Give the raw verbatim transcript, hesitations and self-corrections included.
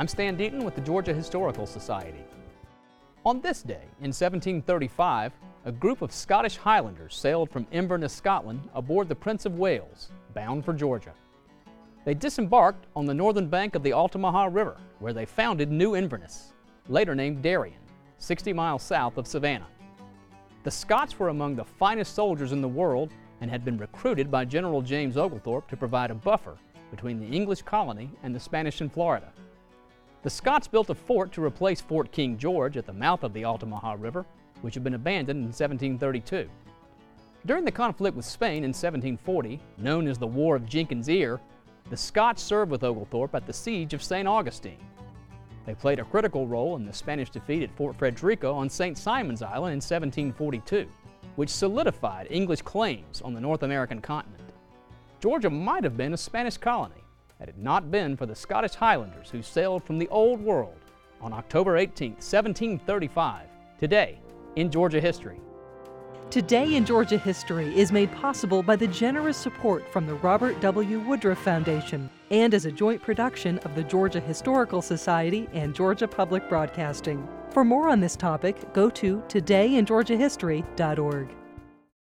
I'm Stan Deaton with the Georgia Historical Society. On this day, in seventeen thirty-five, a group of Scottish Highlanders sailed from Inverness, Scotland, aboard the Prince of Wales, bound for Georgia. They disembarked on the northern bank of the Altamaha River, where they founded New Inverness, later named Darien, sixty miles south of Savannah. The Scots were among the finest soldiers in the world and had been recruited by General James Oglethorpe to provide a buffer between the English colony and the Spanish in Florida. The Scots built a fort to replace Fort King George at the mouth of the Altamaha River, which had been abandoned in seventeen thirty-two. During the conflict with Spain in seventeen forty, known as the War of Jenkins' Ear, the Scots served with Oglethorpe at the siege of Saint Augustine. They played a critical role in the Spanish defeat at Fort Frederico on Saint Simon's Island in seventeen forty-two, which solidified English claims on the North American continent. Georgia might have been a Spanish colony had it not been for the Scottish Highlanders who sailed from the Old World on October eighteenth, seventeen thirty-five, today in Georgia history. Today in Georgia History is made possible by the generous support from the Robert W. Woodruff Foundation and is a joint production of the Georgia Historical Society and Georgia Public Broadcasting. For more on this topic, go to today in georgia history dot org.